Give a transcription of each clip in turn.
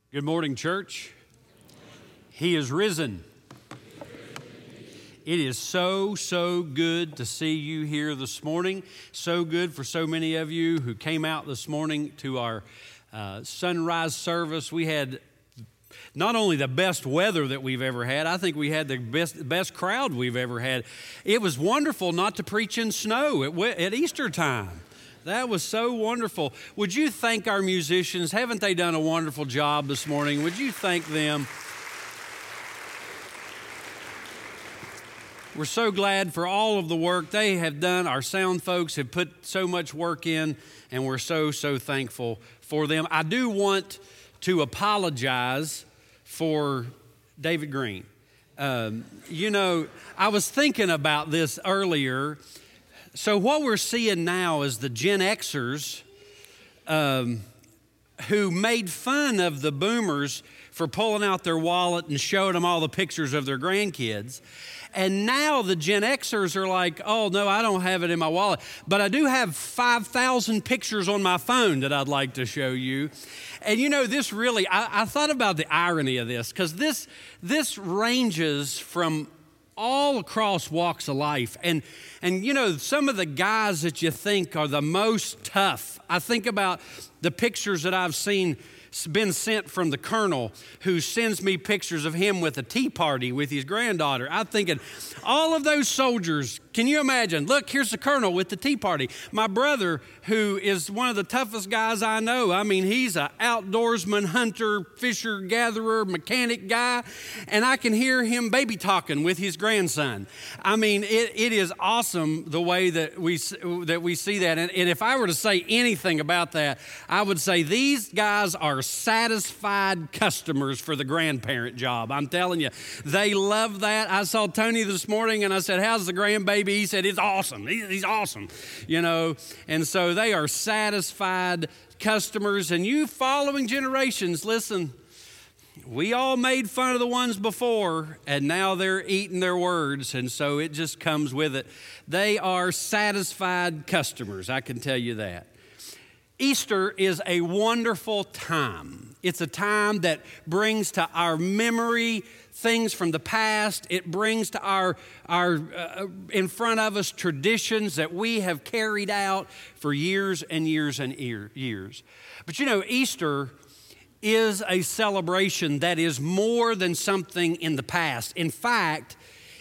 Good morning, church. He is risen. It is so good to see you here this morning. So good for so many of you who came out this morning to our sunrise service. We had not only the best weather that we've ever had, I think we had the best crowd we've ever had. It was wonderful not to preach in snow at Easter time. That was so wonderful. Would you thank our musicians? Haven't they done a wonderful job this morning? Would you thank them? We're so glad for all of the work they have done. Our sound folks have put so much work in, and we're so thankful for them. I do want to apologize for David Green. I was thinking about this earlier. So what we're seeing now is the Gen Xers who made fun of the boomers for pulling out their wallet and showing them all the pictures of their grandkids. And now the Gen Xers are like, oh, no, I don't have it in my wallet. But I do have 5,000 pictures on my phone that I'd like to show you. And this really, I thought about the irony of this, because this ranges from all across walks of life. And some of the guys that you think are the most tough, I think about the pictures that I've seen been sent from the colonel, who sends me pictures of him with a tea party with his granddaughter. I'm thinking, all of those soldiers, can you imagine? Look, here's the colonel with the tea party. My brother, who is one of the toughest guys I know, I mean, he's an outdoorsman, hunter, fisher, gatherer, mechanic guy, and I can hear him baby talking with his grandson. I mean, it is awesome the way that we see that. And if I were to say anything about that, I would say these guys are satisfied customers for the grandparent job. I'm telling you, they love that. I saw Tony this morning and I said, how's the grandbaby? He said, it's awesome. He's awesome, and so they are satisfied customers. And you following generations, listen, we all made fun of the ones before, and now they're eating their words, and so it just comes with it. They are satisfied customers, I can tell you that. Easter is a wonderful time. It's a time that brings to our memory things from the past. It brings to our in front of us traditions that we have carried out for years and years and years. But Easter is a celebration that is more than something in the past. In fact,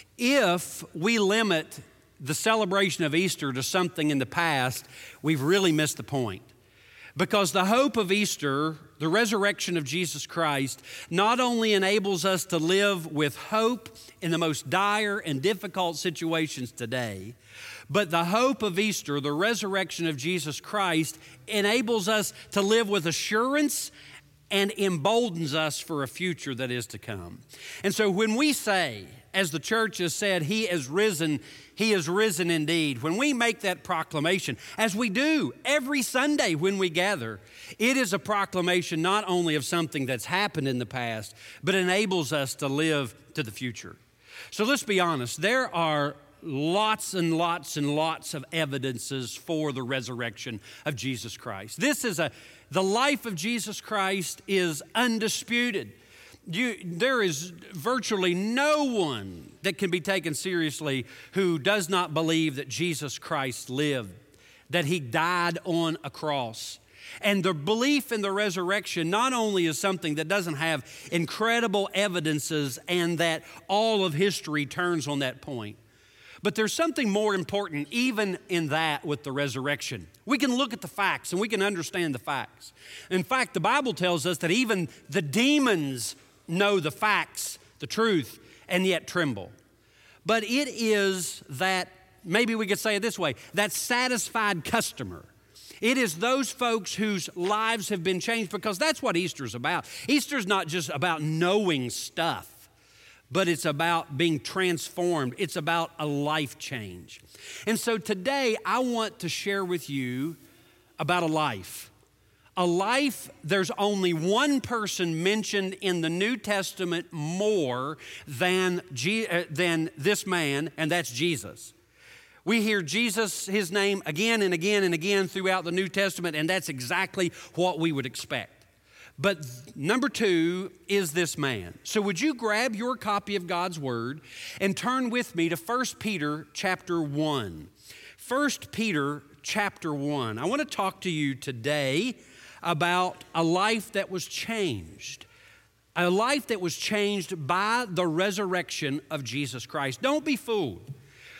if we limit the celebration of Easter to something in the past, we've really missed the point. Because the hope of Easter, the resurrection of Jesus Christ, not only enables us to live with hope in the most dire and difficult situations today, but the hope of Easter, the resurrection of Jesus Christ, enables us to live with assurance and emboldens us for a future that is to come. And so when we say, as the church has said, He is risen indeed. When we make that proclamation, as we do every Sunday when we gather, it is a proclamation not only of something that's happened in the past, but enables us to live to the future. So let's be honest, there are lots and lots and lots of evidences for the resurrection of Jesus Christ. The life of Jesus Christ is undisputed. There is virtually no one that can be taken seriously who does not believe that Jesus Christ lived, that He died on a cross. And the belief in the resurrection not only is something that doesn't have incredible evidences and that all of history turns on that point, but there's something more important even in that with the resurrection. We can look at the facts and we can understand the facts. In fact, the Bible tells us that even the demons know the facts, the truth, and yet tremble. But it is that, maybe we could say it this way, that satisfied customer. It is those folks whose lives have been changed, because that's what Easter's about. Easter's not just about knowing stuff, but it's about being transformed. It's about a life change. And so today I want to share with you about a life. A life, there's only one person mentioned in the New Testament more than this man, and that's Jesus. We hear Jesus, His name, again and again and again throughout the New Testament, and that's exactly what we would expect. But number two is this man. So would you grab your copy of God's Word and turn with me to 1 Peter chapter 1. 1 Peter chapter 1. I want to talk to you today about a life that was changed. A life that was changed by the resurrection of Jesus Christ. Don't be fooled.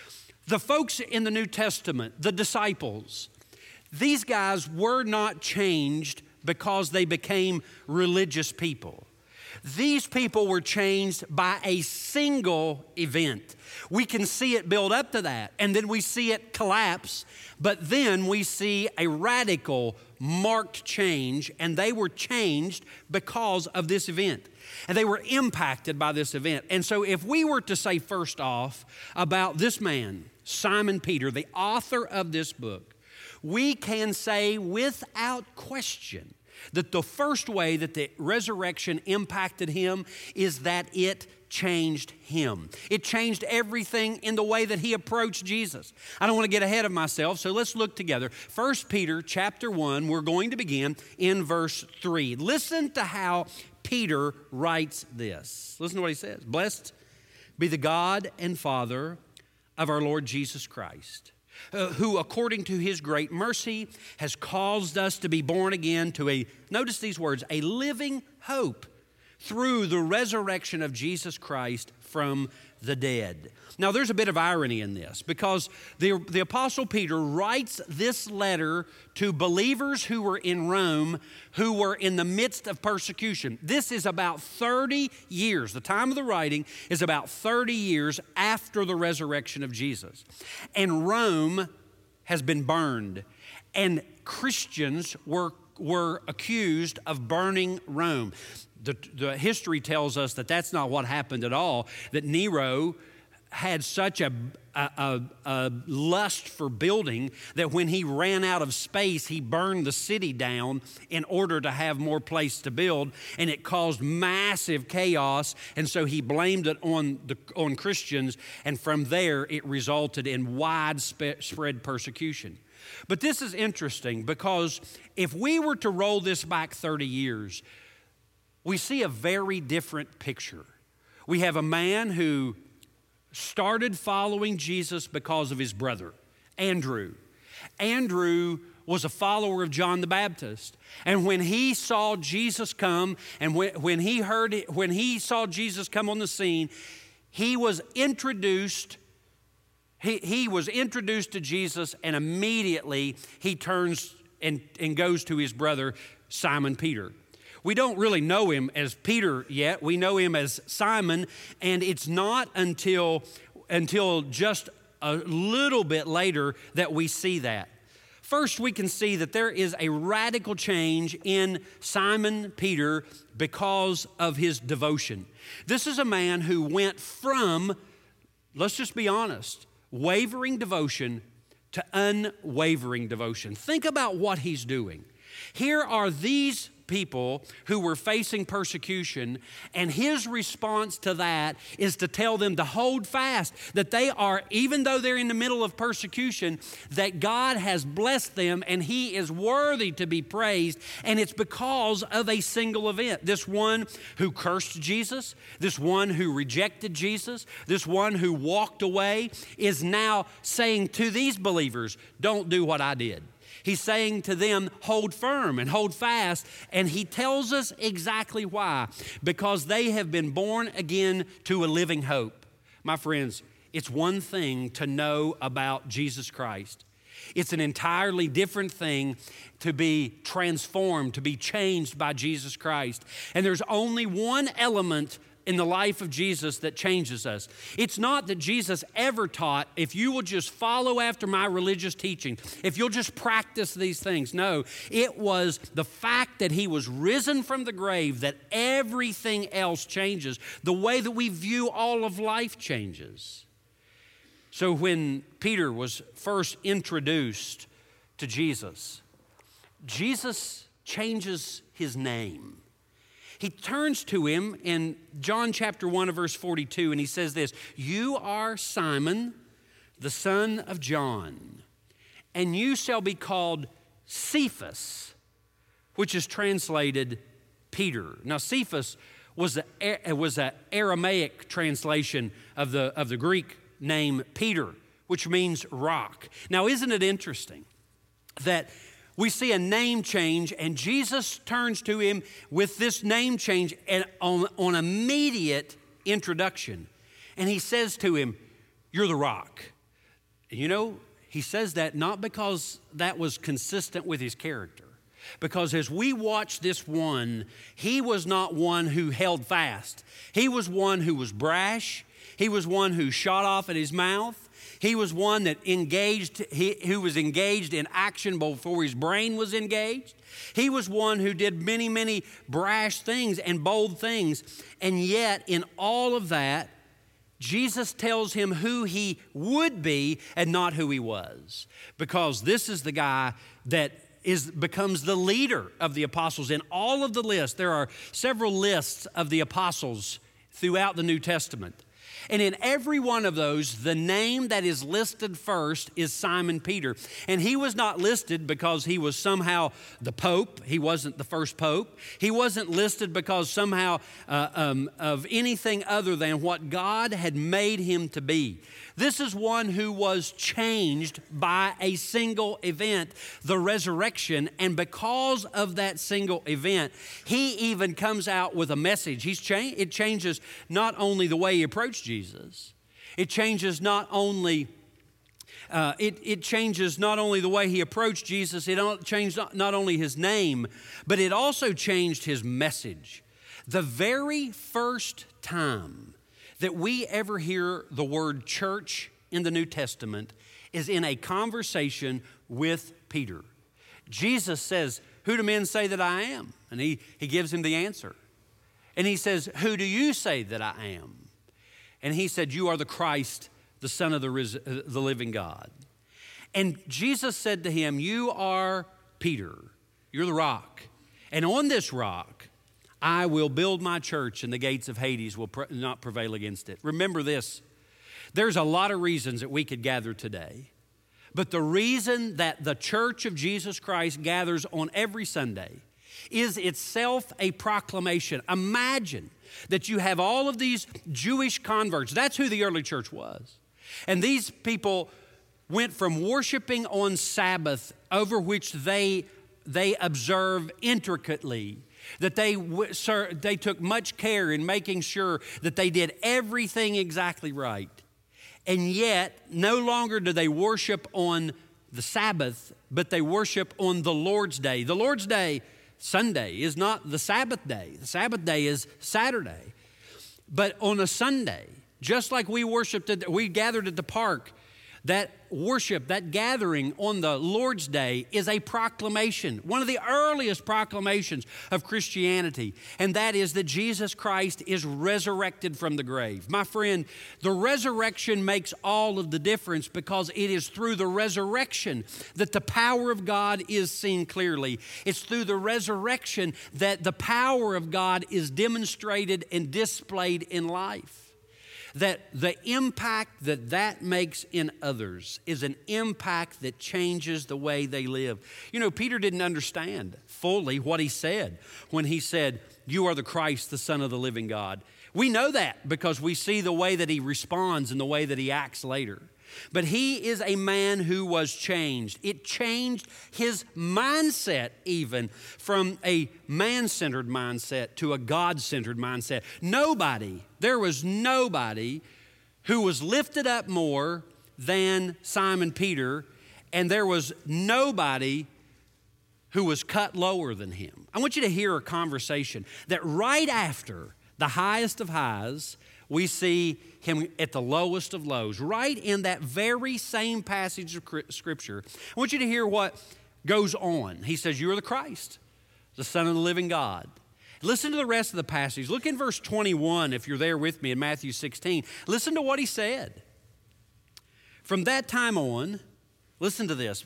The folks in the New Testament, the disciples, these guys were not changed because they became religious people. These people were changed by a single event. We can see it build up to that, and then we see it collapse, but then we see a radical, marked change, and they were changed because of this event. And they were impacted by this event. And so if we were to say first off about this man, Simon Peter, the author of this book, we can say without question that the first way that the resurrection impacted him is that it changed him. It changed everything in the way that he approached Jesus. I don't want to get ahead of myself, so let's look together. 1 Peter chapter 1, we're going to begin in verse 3. Listen to how Peter writes this. Listen to what he says. Blessed be the God and Father of our Lord Jesus Christ, who according to his great mercy has caused us to be born again to notice these words, a living hope through the resurrection of Jesus Christ from the dead. Now there's a bit of irony in this because the Apostle Peter writes this letter to believers who were in Rome, who were in the midst of persecution. This is about 30 years. The time of the writing is about 30 years after the resurrection of Jesus. And Rome has been burned, and Christians were accused of burning Rome. The history tells us that that's not what happened at all, that Nero had such a lust for building that when he ran out of space, he burned the city down in order to have more place to build, and it caused massive chaos, and so he blamed it on Christians, and from there it resulted in widespread persecution. But this is interesting because if we were to roll this back 30 years, we see a very different picture. We have a man who started following Jesus because of his brother, Andrew. Andrew was a follower of John the Baptist. And when he saw Jesus come, and when he saw Jesus come on the scene, he was introduced to Jesus, and immediately he turns and goes to his brother, Simon Peter. We don't really know him as Peter yet. We know him as Simon, and it's not until just a little bit later that we see that. First, we can see that there is a radical change in Simon Peter because of his devotion. This is a man who went from, let's just be honest, wavering devotion to unwavering devotion. Think about what he's doing. Here are these people who were facing persecution, and his response to that is to tell them to hold fast, that they are, even though they're in the middle of persecution, that God has blessed them and he is worthy to be praised, and it's because of a single event. This one who cursed Jesus, this one who rejected Jesus, this one who walked away is now saying to these believers, don't do what I did. He's saying to them, hold firm and hold fast. And he tells us exactly why. Because they have been born again to a living hope. My friends, it's one thing to know about Jesus Christ. It's an entirely different thing to be transformed, to be changed by Jesus Christ. And there's only one element in the life of Jesus that changes us. It's not that Jesus ever taught, if you will just follow after my religious teaching, if you'll just practice these things. No, it was the fact that he was risen from the grave that everything else changes. The way that we view all of life changes. So when Peter was first introduced to Jesus, Jesus changes his name. He turns to him in John chapter 1 verse 42, and he says this, you are Simon, the son of John, and you shall be called Cephas, which is translated Peter. Now, Cephas was an Aramaic translation of the Greek name Peter, which means rock. Now, isn't it interesting that we see a name change, and Jesus turns to him with this name change and on immediate introduction. And he says to him, "You're the rock." You know, he says that not because that was consistent with his character. Because as we watch this one, he was not one who held fast. He was one who was brash. He was one who shot off at his mouth. He was one that who was engaged in action before his brain was engaged. He was one who did many, many brash things and bold things. And yet, in all of that, Jesus tells him who he would be and not who he was. Because this is the guy that becomes the leader of the apostles. In all of the lists, there are several lists of the apostles throughout the New Testament. And in every one of those, the name that is listed first is Simon Peter. And he was not listed because he was somehow the Pope. He wasn't the first Pope. He wasn't listed because somehow of anything other than what God had made him to be. This is one who was changed by a single event, the resurrection. And because of that single event, he even comes out with a message. It changes not only the way he approached Jesus, it changes not only it changes not only the way he approached Jesus, it changed not only his name, but it also changed his message. The very first time that we ever hear the word church in the New Testament is in a conversation with Peter. Jesus says, "Who do men say that I am?" And he gives him the answer. And he says, "Who do you say that I am?" And he said, "You are the Christ, the Son of the living God." And Jesus said to him, "You are Peter. You're the rock. And on this rock, I will build my church, and the gates of Hades will not prevail against it." Remember this. There's a lot of reasons that we could gather today. But the reason that the Church of Jesus Christ gathers on every Sunday is itself a proclamation. Imagine that you have all of these Jewish converts. That's who the early church was. And these people went from worshiping on Sabbath, over which they observe intricately, that they took much care in making sure that they did everything exactly right. And yet, no longer do they worship on the Sabbath, but they worship on the Lord's Day. The Lord's Day, Sunday, is not the Sabbath day. The Sabbath day is Saturday. But on a Sunday, just like we gathered at the park, that worship, that gathering on the Lord's Day is a proclamation, one of the earliest proclamations of Christianity, and that is that Jesus Christ is resurrected from the grave. My friend, the resurrection makes all of the difference, because it is through the resurrection that the power of God is seen clearly. It's through the resurrection that the power of God is demonstrated and displayed in life. That the impact that makes in others is an impact that changes the way they live. You know, Peter didn't understand fully what he said when he said, "You are the Christ, the Son of the living God." We know that because we see the way that he responds and the way that he acts later. But he is a man who was changed. It changed his mindset even from a man-centered mindset to a God-centered mindset. There was nobody who was lifted up more than Simon Peter, and there was nobody who was cut lower than him. I want you to hear a conversation that right after the highest of highs, we see him at the lowest of lows, right in that very same passage of Scripture. I want you to hear what goes on. He says, "You are the Christ, the Son of the living God." Listen to the rest of the passage. Look in verse 21, if you're there with me in Matthew 16. Listen to what he said. From that time on, listen to this.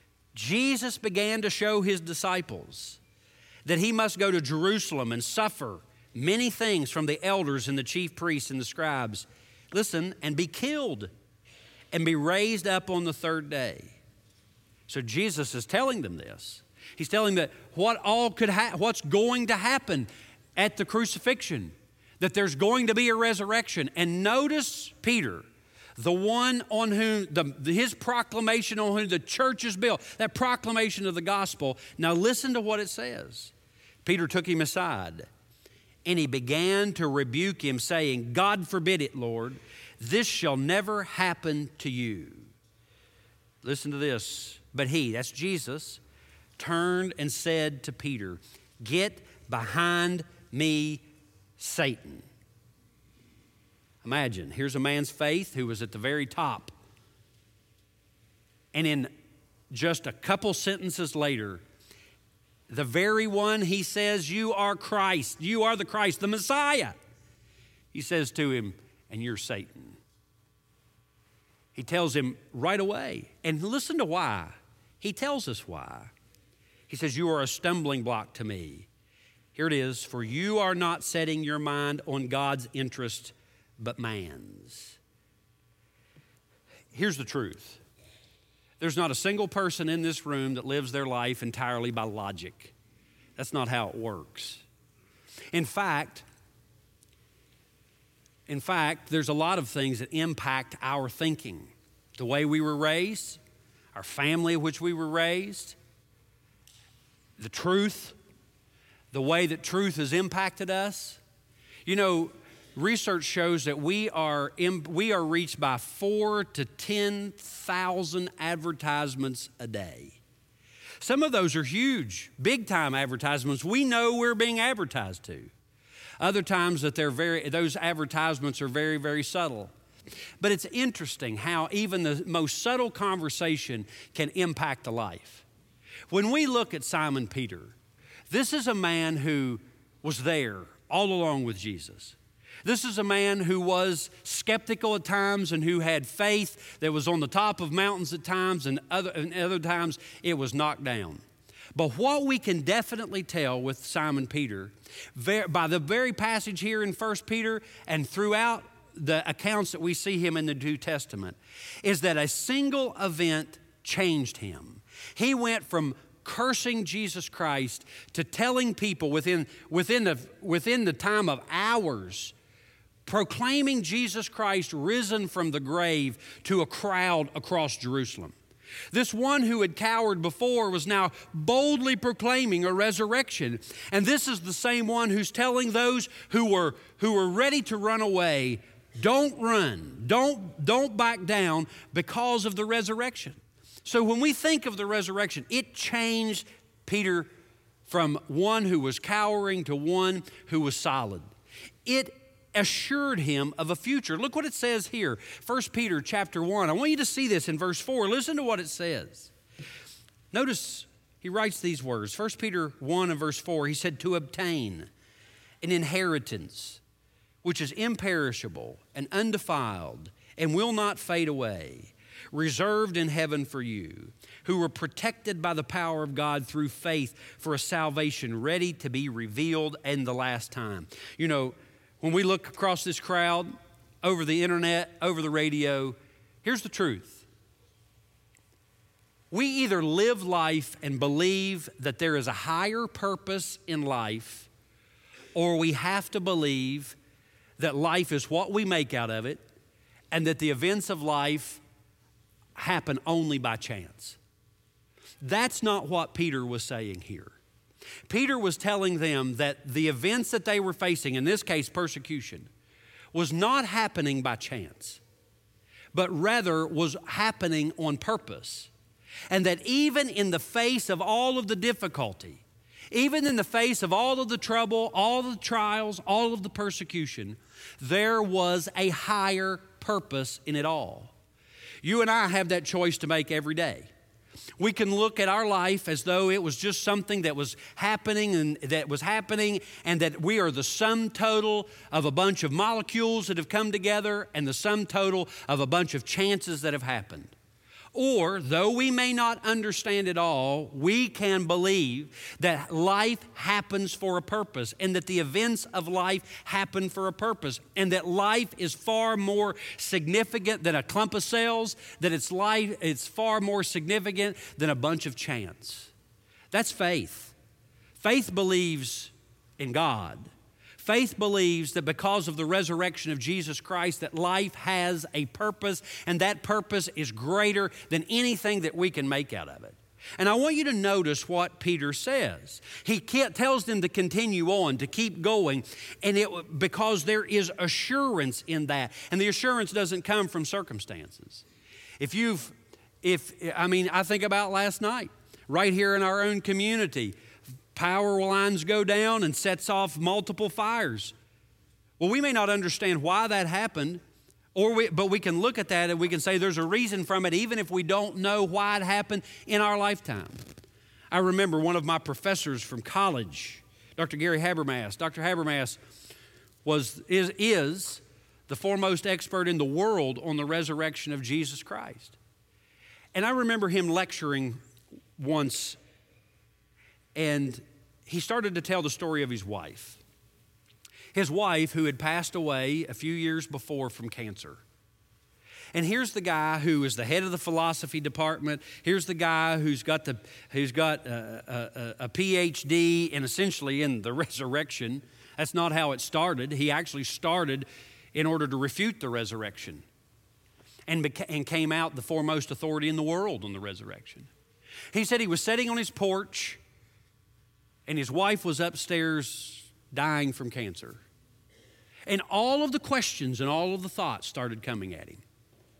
Jesus began to show his disciples that he must go to Jerusalem and suffer many things from the elders and the chief priests and the scribes. Listen, and be killed and be raised up on the third day. So Jesus is telling them this. He's telling that what's going to happen at the crucifixion, that there's going to be a resurrection. And notice Peter, the one on whom his proclamation on whom the church is built, that proclamation of the gospel. Now listen to what it says. Peter took him aside, and he began to rebuke him, saying, God forbid it, Lord. This shall never happen to you. Listen to this. But he, that's Jesus, turned and said to Peter, get behind me, Satan. Imagine, here's a man's faith who was at the very top. And in just a couple sentences later, the very one he says, you are Christ, you are the Christ, the Messiah. He says to him, and you're Satan. He tells him right away. And listen to why. He tells us why. He says, you are a stumbling block to me. Here it is, for you are not setting your mind on God's interest, but man's. Here's the truth. There's not a single person in this room that lives their life entirely by logic. That's not how it works. In fact, there's a lot of things that impact our thinking. The way we were raised, our family in which we were raised, the truth, the way that truth has impacted us. You know, research shows that we are reached by 4,000 to 10,000 advertisements a day. Some of those are huge, big-time advertisements we know we're being advertised to. Other times that those advertisements are very, very subtle. But it's interesting how even the most subtle conversation can impact a life. When we look at Simon Peter, this is a man who was there all along with Jesus. This is a man who was skeptical at times and who had faith that was on the top of mountains at times, and other times it was knocked down. But what we can definitely tell with Simon Peter, by the very passage here in 1 Peter and throughout the accounts that we see him in the New Testament, is that a single event changed him. He went from cursing Jesus Christ to telling people within the time of hours, proclaiming Jesus Christ risen from the grave to a crowd across Jerusalem. This one who had cowered before was now boldly proclaiming a resurrection. And this is the same one who's telling those who were ready to run away, don't run, don't back down because of the resurrection. So when we think of the resurrection, it changed Peter from one who was cowering to one who was solid. It assured him of a future. Look what it says here, 1 Peter chapter 1. I want you to see this in verse 4. Listen to what it says. Notice he writes these words. 1 Peter 1 and verse 4, he said, to obtain an inheritance which is imperishable and undefiled and will not fade away, reserved in heaven for you, who were protected by the power of God through faith for a salvation ready to be revealed in the last time. You know, when we look across this crowd, over the internet, over the radio, here's the truth. We either live life and believe that there is a higher purpose in life, or we have to believe that life is what we make out of it, and that the events of life happen only by chance. That's not what Peter was saying here. Peter was telling them that the events that they were facing, in this case persecution, was not happening by chance, but rather was happening on purpose. And that even in the face of all of the difficulty, even in the face of all of the trouble, all of the trials, all of the persecution, there was a higher purpose in it all. You and I have that choice to make every day. We can look at our life as though it was just something that was happening and that we are the sum total of a bunch of molecules that have come together and the sum total of a bunch of chances that have happened. Or, though we may not understand it all, we can believe that life happens for a purpose and that the events of life happen for a purpose and that life is far more significant than a clump of cells, that it's far more significant than a bunch of chance. That's faith. Faith believes in God. Faith believes that because of the resurrection of Jesus Christ, that life has a purpose, and that purpose is greater than anything that we can make out of it. And I want you to notice what Peter says. He tells them to continue on, to keep going, because there is assurance in that. And the assurance doesn't come from circumstances. I think about last night, right here in our own community, power lines go down and sets off multiple fires. Well, we may not understand why that happened, but we can look at that and we can say there's a reason from it, even if we don't know why it happened in our lifetime. I remember one of my professors from college, Dr. Gary Habermas. Dr. Habermas is the foremost expert in the world on the resurrection of Jesus Christ. And I remember him lecturing once, and he started to tell the story of his wife. His wife, who had passed away a few years before from cancer. And here's the guy who is the head of the philosophy department. Here's the guy who's got a PhD essentially in the resurrection. That's not how it started. He actually started in order to refute the resurrection, and came out the foremost authority in the world on the resurrection. He said he was sitting on his porch, and his wife was upstairs dying from cancer. And all of the questions and all of the thoughts started coming at him.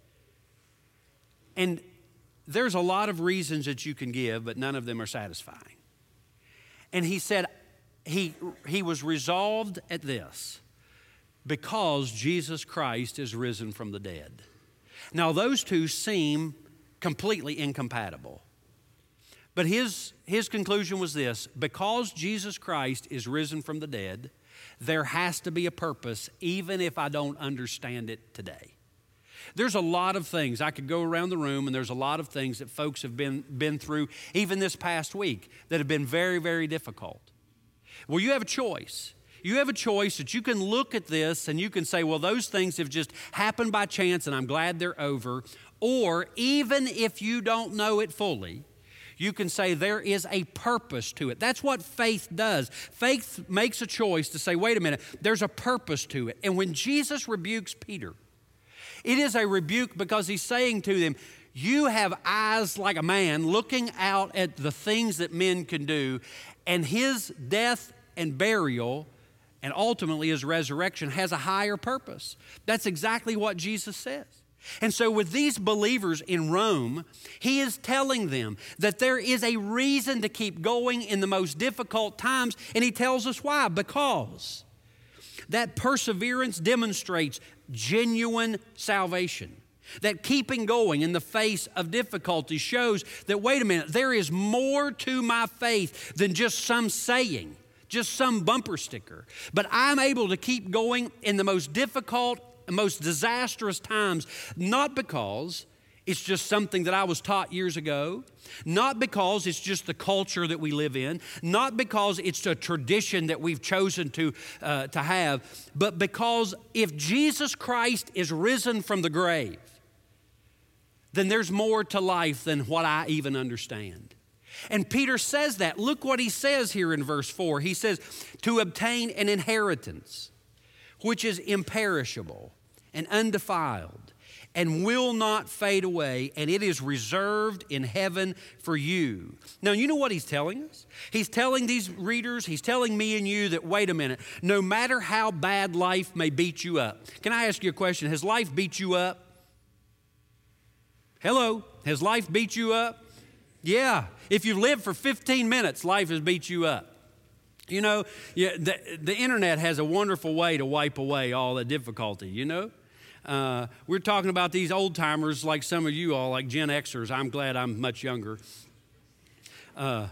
And there's a lot of reasons that you can give, but none of them are satisfying. And he said he was resolved at this: because Jesus Christ is risen from the dead. Now, those two seem completely incompatible. But his conclusion was this: because Jesus Christ is risen from the dead, there has to be a purpose, even if I don't understand it today. There's a lot of things. I could go around the room, and there's a lot of things that folks have been through, even this past week, that have been very, very difficult. Well, you have a choice. You have a choice that you can look at this and you can say, well, those things have just happened by chance and I'm glad they're over. Or even if you don't know it fully, you can say there is a purpose to it. That's what faith does. Faith makes a choice to say, wait a minute, there's a purpose to it. And when Jesus rebukes Peter, it is a rebuke because he's saying to them, you have eyes like a man looking out at the things that men can do, and his death and burial and ultimately his resurrection has a higher purpose. That's exactly what Jesus says. And so with these believers in Rome, he is telling them that there is a reason to keep going in the most difficult times, and he tells us why. Because that perseverance demonstrates genuine salvation. That keeping going in the face of difficulty shows that, wait a minute, there is more to my faith than just some saying, just some bumper sticker. But I'm able to keep going in the most difficult, most disastrous times, not because it's just something that I was taught years ago, not because it's just the culture that we live in, not because it's a tradition that we've chosen to have, but because if Jesus Christ is risen from the grave, then there's more to life than what I even understand. And Peter says that. Look what he says here in verse 4. He says, to obtain an inheritance which is imperishable and undefiled and will not fade away, and it is reserved in heaven for you. Now, you know what he's telling us? He's telling these readers, he's telling me and you that, wait a minute, no matter how bad life may beat you up. Can I ask you a question? Has life beat you up? Hello? Has life beat you up? Yeah. If you live for 15 minutes, life has beat you up. You know, the internet has a wonderful way to wipe away all the difficulty, you know? We're talking about these old timers like some of you all, like Gen Xers. I'm glad I'm much younger. And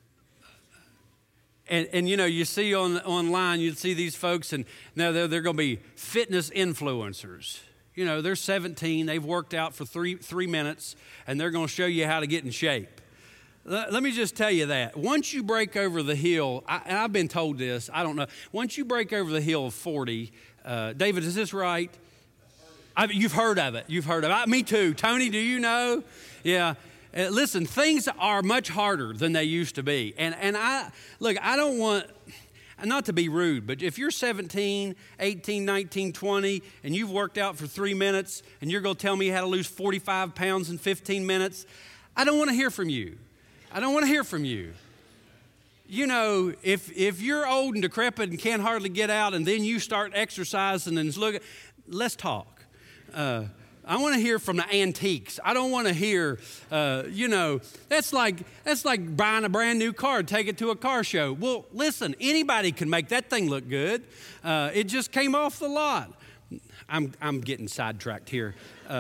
you know, you see online, you see these folks, and now they're going to be fitness influencers. You know, they're 17, they've worked out for three minutes, and they're going to show you how to get in shape. Let me just tell you that. Once you break over the hill, and I've been told this, I don't know. Once you break over the hill of 40, David, is this right? You've heard of it. You've heard of it. Me too. Tony, do you know? Yeah. Listen, things are much harder than they used to be. And I don't want, not to be rude, but if you're 17, 18, 19, 20, and you've worked out for 3 minutes, and you're going to tell me how to lose 45 pounds in 15 minutes, I don't want to hear from you. I don't want to hear from you. You know, if you're old and decrepit and can't hardly get out, and then you start exercising and let's talk. I want to hear from the antiques. I don't want to hear, that's like buying a brand new car, take it to a car show. Well, listen, anybody can make that thing look good. It just came off the lot. I'm getting sidetracked here.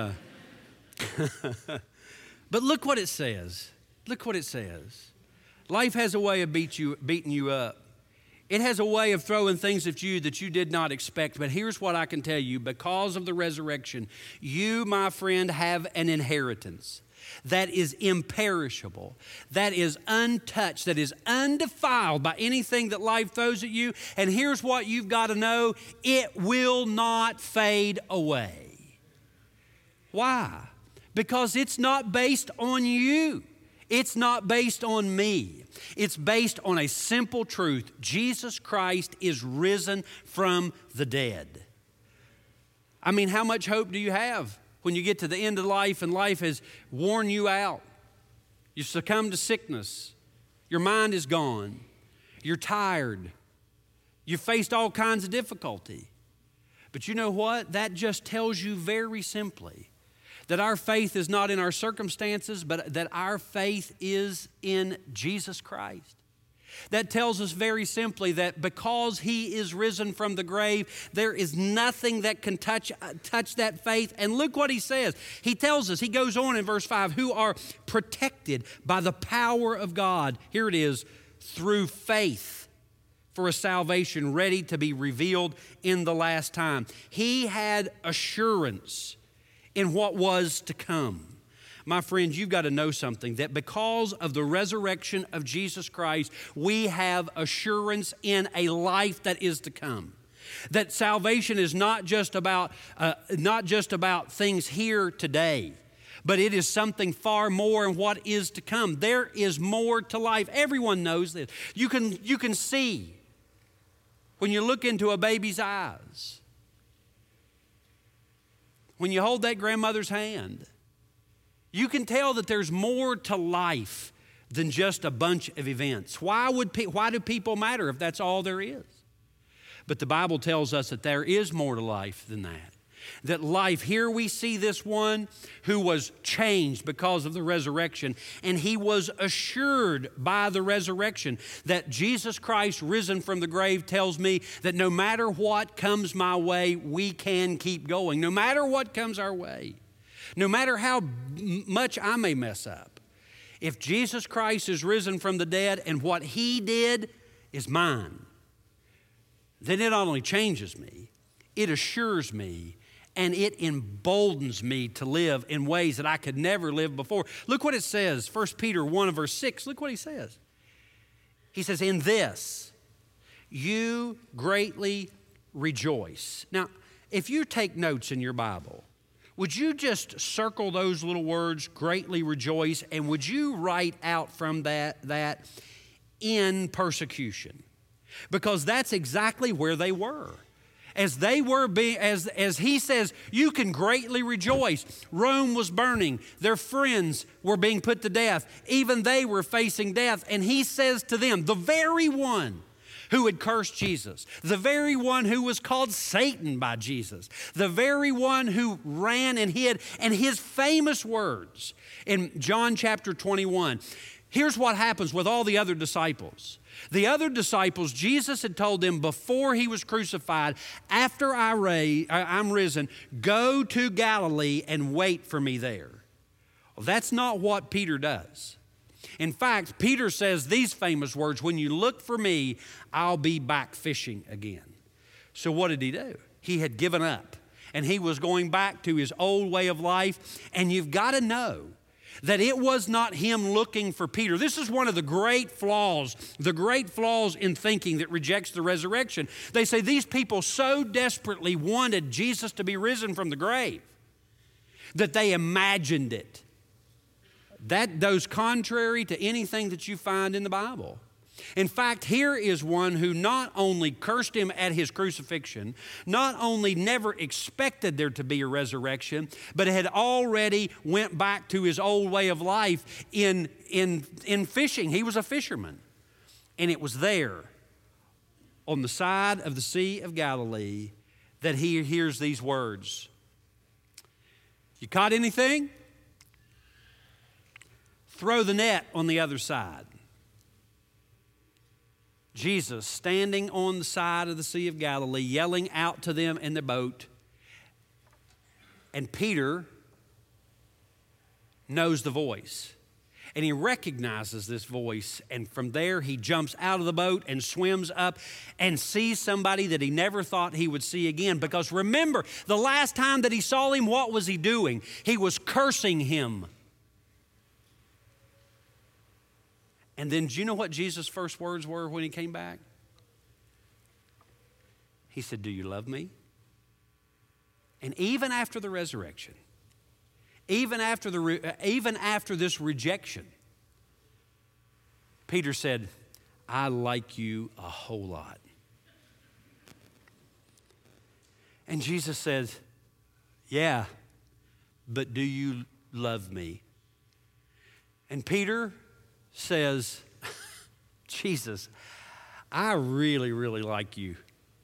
But look what it says. Look what it says. Life has a way of beating you up. It has a way of throwing things at you that you did not expect. But here's what I can tell you. Because of the resurrection, you, my friend, have an inheritance that is imperishable, that is untouched, that is undefiled by anything that life throws at you. And here's what you've got to know. It will not fade away. Why? Because it's not based on you. It's not based on me. It's based on a simple truth. Jesus Christ is risen from the dead. I mean, how much hope do you have when you get to the end of life and life has worn you out? You succumb to sickness. Your mind is gone. You're tired. You've faced all kinds of difficulty. But you know what? That just tells you very simply that our faith is not in our circumstances, but that our faith is in Jesus Christ. That tells us very simply that because He is risen from the grave, there is nothing that can touch that faith. And look what He says. He tells us, He goes on in verse 5, who are protected by the power of God. Here it is, through faith for a salvation ready to be revealed in the last time. He had assurance in what was to come. My friends, you've got to know something, that because of the resurrection of Jesus Christ, we have assurance in a life that is to come. That salvation is not just about things here today, but it is something far more in what is to come. There is more to life. Everyone knows this. You can see when you look into a baby's eyes. When you hold that grandmother's hand, you can tell that there's more to life than just a bunch of events. Why do people matter if that's all there is? But the Bible tells us that there is more to life than that. That life, here we see this one who was changed because of the resurrection, and he was assured by the resurrection that Jesus Christ risen from the grave tells me that no matter what comes my way, we can keep going. No matter what comes our way, no matter how much I may mess up, if Jesus Christ is risen from the dead and what He did is mine, then it not only changes me, it assures me, and it emboldens me to live in ways that I could never live before. Look what it says, 1 Peter 1 and verse 6. Look what he says. He says, in this you greatly rejoice. Now, if you take notes in your Bible, would you just circle those little words, greatly rejoice, and would you write out from that in persecution? Because that's exactly where they were. As they were being, as he says, you can greatly rejoice. Rome was burning. Their friends were being put to death. Even they were facing death. And he says to them, the very one who had cursed Jesus, the very one who was called Satan by Jesus, the very one who ran and hid, and his famous words in John chapter 21. Here's what happens with all the other disciples. The other disciples, Jesus had told them before He was crucified, after I'm risen, go to Galilee and wait for me there. Well, that's not what Peter does. In fact, Peter says these famous words, when you look for me, I'll be back fishing again. So what did he do? He had given up, and he was going back to his old way of life. And you've got to know that it was not him looking for Peter. This is one of the great flaws in thinking that rejects the resurrection. They say these people so desperately wanted Jesus to be risen from the grave that they imagined it. that goes contrary to anything that you find in the Bible. In fact, here is one who not only cursed him at his crucifixion, not only never expected there to be a resurrection, but had already went back to his old way of life in fishing. He was a fisherman. And it was there on the side of the Sea of Galilee that he hears these words. You caught anything? Throw the net on the other side. Jesus standing on the side of the Sea of Galilee, yelling out to them in the boat. And Peter knows the voice. And he recognizes this voice. And from there, he jumps out of the boat and swims up and sees somebody that he never thought he would see again. Because remember, the last time that he saw him, what was he doing? He was cursing him. And then, do you know what Jesus' first words were when he came back? He said, do you love me? And even after the resurrection, even after this rejection, Peter said, I like you a whole lot. And Jesus says, yeah, but do you love me? And Peter says, Jesus, I really, really like you.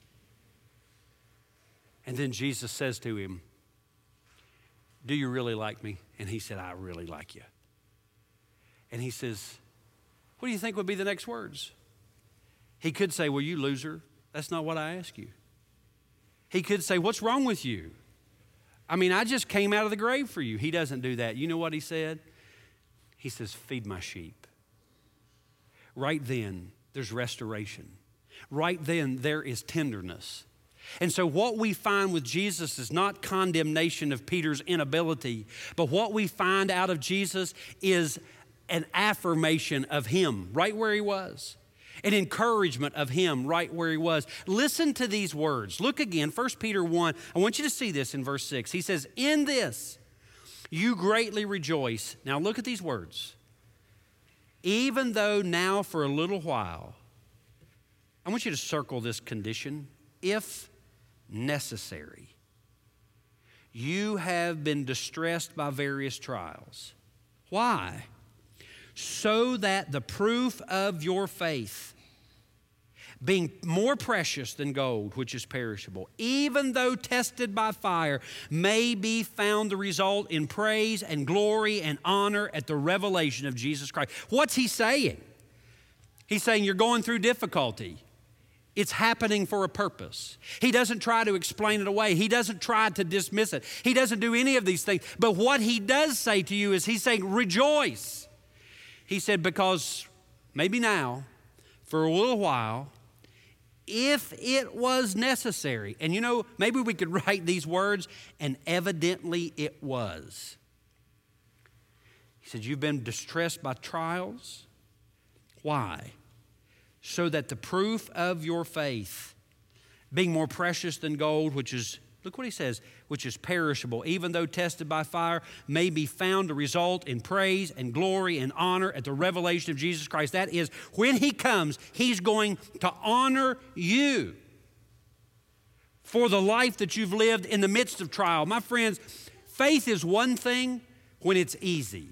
And then Jesus says to him, do you really like me? And he said, I really like you. And he says, what do you think would be the next words? He could say, well, you loser, that's not what I ask you. He could say, what's wrong with you? I mean, I just came out of the grave for you. He doesn't do that. You know what he said? He says, feed my sheep. Right then, there's restoration. Right then, there is tenderness. And so what we find with Jesus is not condemnation of Peter's inability, but what we find out of Jesus is an affirmation of him right where he was, an encouragement of him right where he was. Listen to these words. Look again, 1 Peter 1. I want you to see this in verse 6. He says, in this you greatly rejoice. Now look at these words. Even though now for a little while, I want you to circle this condition, if necessary, you have been distressed by various trials. Why? So that the proof of your faith, being more precious than gold, which is perishable, even though tested by fire, may be found to result in praise and glory and honor at the revelation of Jesus Christ. What's he saying? He's saying you're going through difficulty. It's happening for a purpose. He doesn't try to explain it away. He doesn't try to dismiss it. He doesn't do any of these things. But what he does say to you is he's saying, rejoice. He said, because maybe now, for a little while, if it was necessary. And you know, maybe we could write these words, and evidently it was. He said, you've been distressed by trials. Why? So that the proof of your faith, being more precious than gold, which is, look what he says, which is perishable, even though tested by fire, may be found to result in praise and glory and honor at the revelation of Jesus Christ. That is, when he comes, he's going to honor you for the life that you've lived in the midst of trial. My friends, faith is one thing when it's easy.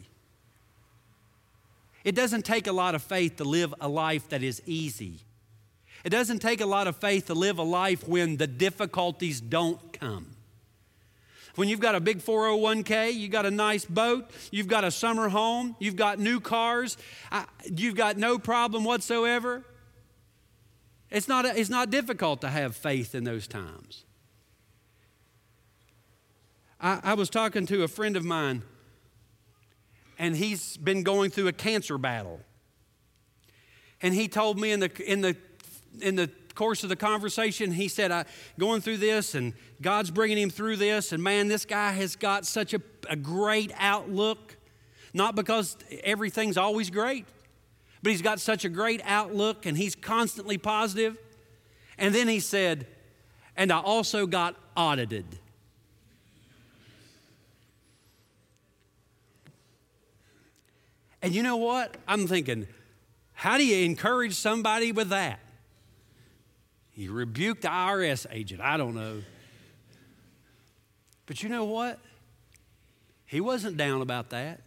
It doesn't take a lot of faith to live a life that is easy. It doesn't take a lot of faith to live a life when the difficulties don't come. When you've got a big 401k, you've got a nice boat, you've got a summer home, you've got new cars, you've got no problem whatsoever. It's not difficult to have faith in those times. I was talking to a friend of mine, and he's been going through a cancer battle. And he told me in the course of the conversation, he said, I'm going through this, and God's bringing him through this, and man, this guy has got such a great outlook, not because everything's always great, but he's got such a great outlook, and he's constantly positive. And then he said, and I also got audited. And you know what? I'm thinking, how do you encourage somebody with that? You rebuke the IRS agent. I don't know. But you know what? He wasn't down about that.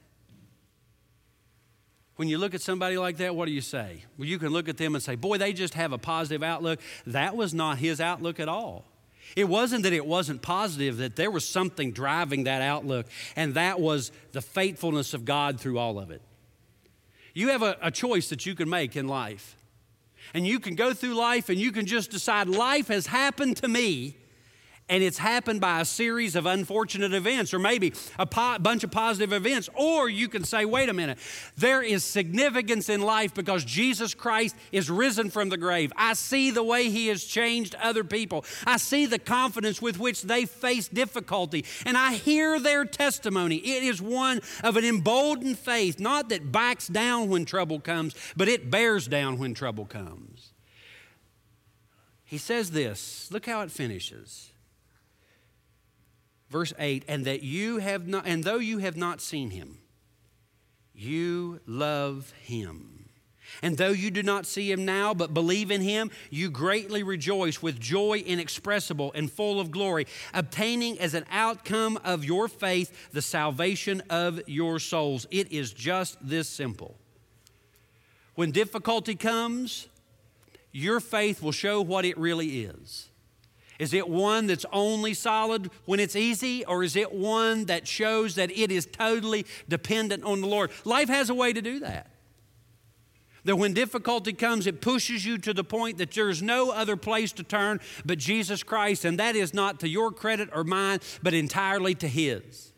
When you look at somebody like that, what do you say? Well, you can look at them and say, boy, they just have a positive outlook. That was not his outlook at all. It wasn't that it wasn't positive, that there was something driving that outlook, and that was the faithfulness of God through all of it. You have a choice that you can make in life. And you can go through life and you can just decide life has happened to me, and it's happened by a series of unfortunate events, or maybe a bunch of positive events. Or you can say, wait a minute, there is significance in life because Jesus Christ is risen from the grave. I see the way he has changed other people. I see the confidence with which they face difficulty, and I hear their testimony. It is one of an emboldened faith, not that backs down when trouble comes, but it bears down when trouble comes. He says this, look how it finishes. Verse 8, and though you have not seen him, you love him. And though you do not see him now, but believe in him, you greatly rejoice with joy inexpressible and full of glory, obtaining as an outcome of your faith the salvation of your souls. It is just this simple. When difficulty comes, your faith will show what it really is. Is it one that's only solid when it's easy, or is it one that shows that it is totally dependent on the Lord? Life has a way to do that. That when difficulty comes, it pushes you to the point that there's no other place to turn but Jesus Christ, and that is not to your credit or mine, but entirely to his.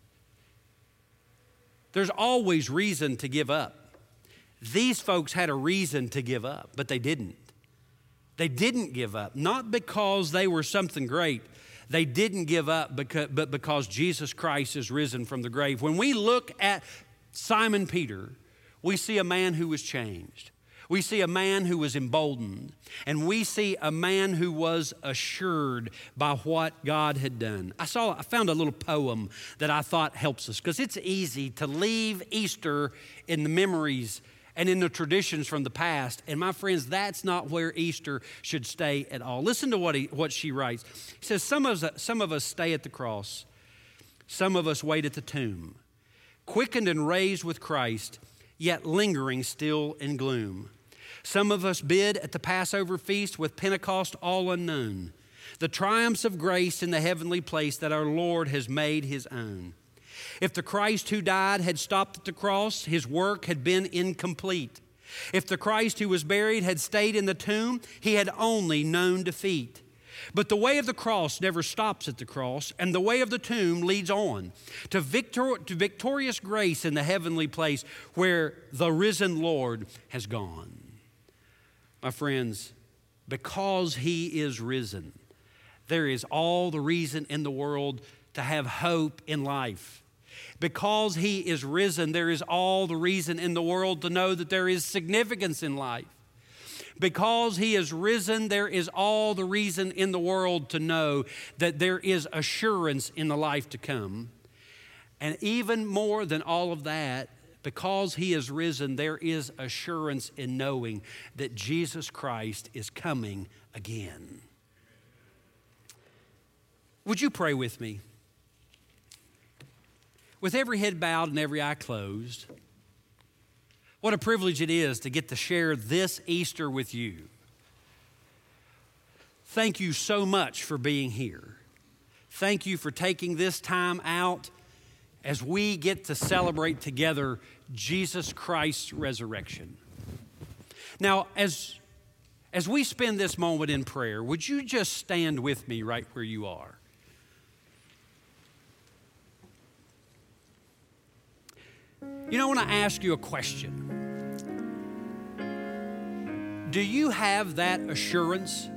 There's always reason to give up. These folks had a reason to give up, but they didn't. They didn't give up, not because they were something great. They didn't give up but because Jesus Christ is risen from the grave. When we look at Simon Peter, we see a man who was changed. We see a man who was emboldened. And we see a man who was assured by what God had done. I found a little poem that I thought helps us, because it's easy to leave Easter in the memories and in the traditions from the past. And my friends, that's not where Easter should stay at all. Listen to what she writes. He says, some of us stay at the cross. Some of us wait at the tomb, quickened and raised with Christ, yet lingering still in gloom. Some of us bid at the Passover feast with Pentecost all unknown, the triumphs of grace in the heavenly place that our Lord has made his own. If the Christ who died had stopped at the cross, his work had been incomplete. If the Christ who was buried had stayed in the tomb, he had only known defeat. But the way of the cross never stops at the cross, and the way of the tomb leads on to victorious grace in the heavenly place where the risen Lord has gone. My friends, because he is risen, there is all the reason in the world to have hope in life. Because he is risen, there is all the reason in the world to know that there is significance in life. Because he is risen, there is all the reason in the world to know that there is assurance in the life to come. And even more than all of that, because he is risen, there is assurance in knowing that Jesus Christ is coming again. Would you pray with me? With every head bowed and every eye closed, what a privilege it is to get to share this Easter with you. Thank you so much for being here. Thank you for taking this time out as we get to celebrate together Jesus Christ's resurrection. Now, as we spend this moment in prayer, would you just stand with me right where you are? You know, I want to ask you a question. Do you have that assurance?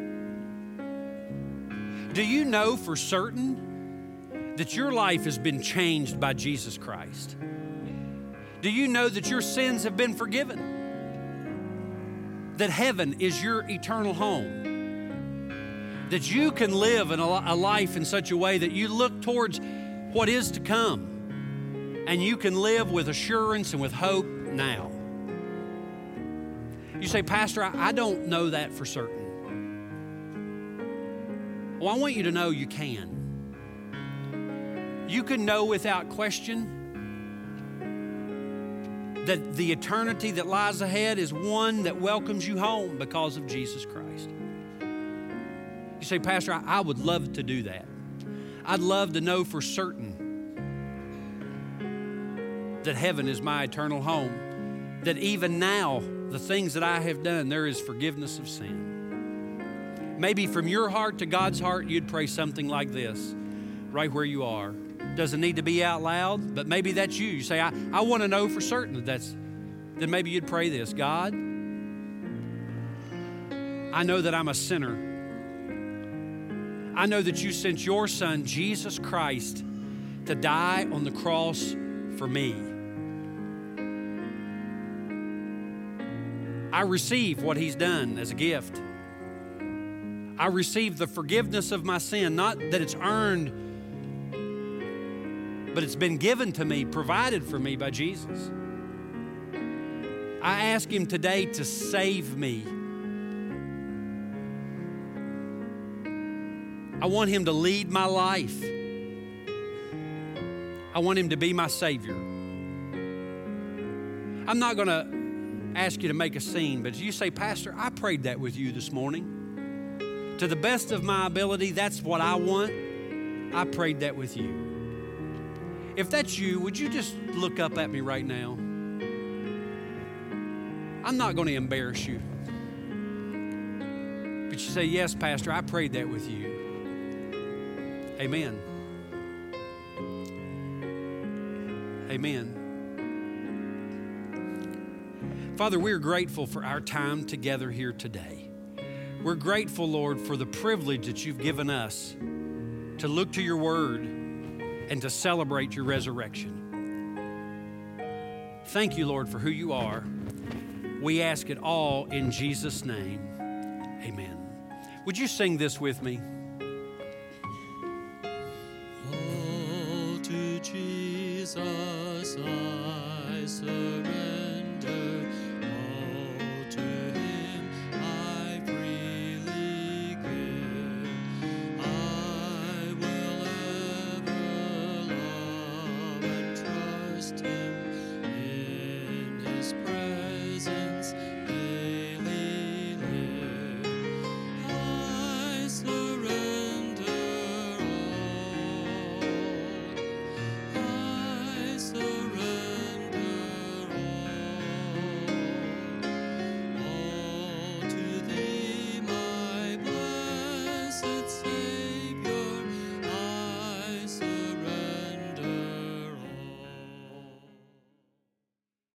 Do you know for certain that your life has been changed by Jesus Christ? Do you know that your sins have been forgiven? That heaven is your eternal home? That you can live in a life in such a way that you look towards what is to come? And you can live with assurance and with hope now. You say, Pastor, I don't know that for certain. Well, I want you to know you can. You can know without question that the eternity that lies ahead is one that welcomes you home because of Jesus Christ. You say, Pastor, I would love to do that. I'd love to know for certain that heaven is my eternal home, that even now, the things that I have done, there is forgiveness of sin. Maybe from your heart to God's heart, you'd pray something like this, right where you are. Doesn't need to be out loud, but maybe that's you. You say, I want to know for certain then maybe you'd pray this. God, I know that I'm a sinner. I know that you sent your Son, Jesus Christ, to die on the cross for me. I receive what He's done as a gift. I receive the forgiveness of my sin, not that it's earned, but it's been given to me, provided for me by Jesus. I ask Him today to save me. I want Him to lead my life. I want Him to be my Savior. I'm not going to ask you to make a scene, but you say, Pastor, I prayed that with you this morning. To the best of my ability, that's what I want. I prayed that with you. If that's you, would you just look up at me right now? I'm not going to embarrass you. But you say, yes, Pastor, I prayed that with you. Amen. Amen. Father, we're grateful for our time together here today. We're grateful, Lord, for the privilege that you've given us to look to your word and to celebrate your resurrection. Thank you, Lord, for who you are. We ask it all in Jesus' name. Amen. Would you sing this with me? Oh, to Jesus I surrender.